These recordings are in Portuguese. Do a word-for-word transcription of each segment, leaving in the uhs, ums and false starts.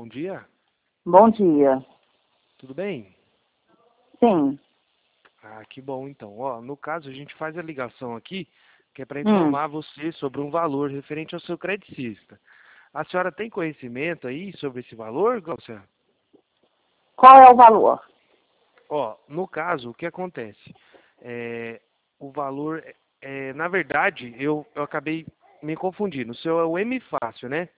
bom dia. Bom dia. Tudo bem? Sim. Ah, que bom então. Ó, no caso, a gente faz a ligação aqui, que é para Hum. informar você sobre um valor referente ao seu credicista. A senhora tem conhecimento aí sobre esse valor, Glaucia? Qual é o valor? Ó, no caso, o que acontece? É, o valor, é, é, na verdade, eu, eu acabei me confundindo. O seu é o M Fácil, né?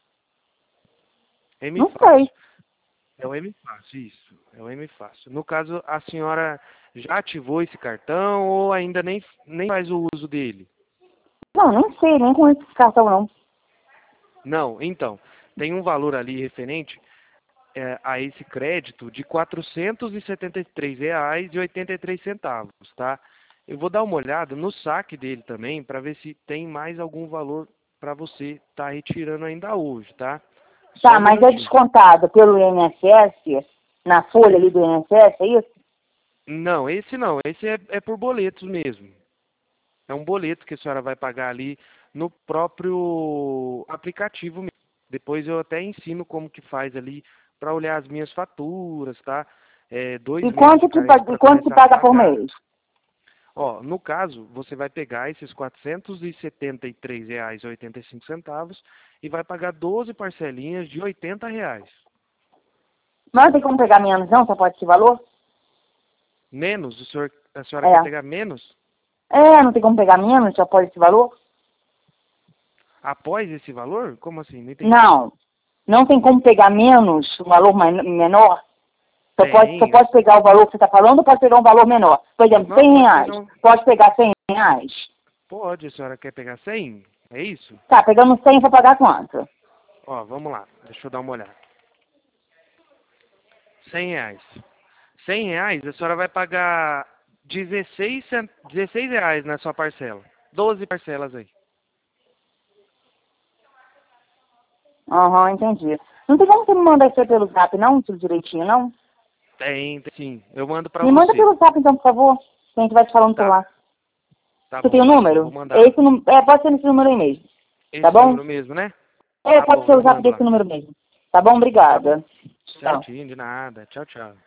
M Não sei. Fácil. É o M Fácil, isso. É o M Fácil. No caso, a senhora já ativou esse cartão ou ainda nem, nem faz o uso dele? Não, nem sei, nem conheço esse cartão, não. Não, então, tem um valor ali referente é, a esse crédito de quatrocentos e setenta e três reais e oitenta e três centavos, tá? Eu vou dar uma olhada no saque dele também para ver se tem mais algum valor para você estar retirando ainda hoje, tá? Só Tá, um mas é minutinho. descontado pelo I N S S, na folha ali do I N S S, é isso? Não, esse não, esse é, é por boletos mesmo. É um boleto que a senhora vai pagar ali no próprio aplicativo mesmo. Depois eu até ensino como que faz ali para olhar as minhas faturas, tá? É, dois E meses de quanto que, pa- carência e para quanto que começar a paga por pagar. mês? Ó, no caso, você vai pegar esses quatrocentos e setenta e três reais e oitenta e cinco centavos e vai pagar doze parcelinhas de oitenta reais. Mas não tem como pegar menos, não? Só pode esse valor? Menos? O senhor, a senhora quer É. pegar menos? É, não tem como pegar menos, só pode esse valor? Após esse valor? Como assim? Não entendi. Não. Não tem como pegar menos, um valor mai- menor? Só pode, só Tem. pode pegar o valor que você está falando ou pode pegar um valor menor? Por exemplo, Não, cem pode reais. pegar um. Pode pegar cem reais? Pode, a senhora quer pegar cem? É isso? Tá, pegando cem, vou pagar quanto? Ó, vamos lá. Deixa eu dar uma olhada. cem reais. cem reais, a senhora vai pagar dezesseis, cent... dezesseis reais na sua parcela. doze parcelas aí. Aham, entendi. Não tem como você me mandar isso aí pelo zap, não? Tudo direitinho, não? Tem, tem sim. Eu mando pra Me manda você. pelo zap, então, por favor. Que a gente vai te falando por Tá, lá. tá Você tem bom. o Eu vou número? É mandar. esse, nú- é, pode ser nesse número aí mesmo. Tá Esse bom? número mesmo, né? É, Tá pode bom, ser eu o zap mando desse lá. número mesmo. Tá bom? Tá bom. Obrigada. Tchau. Certinho, de nada. Tchau, tchau.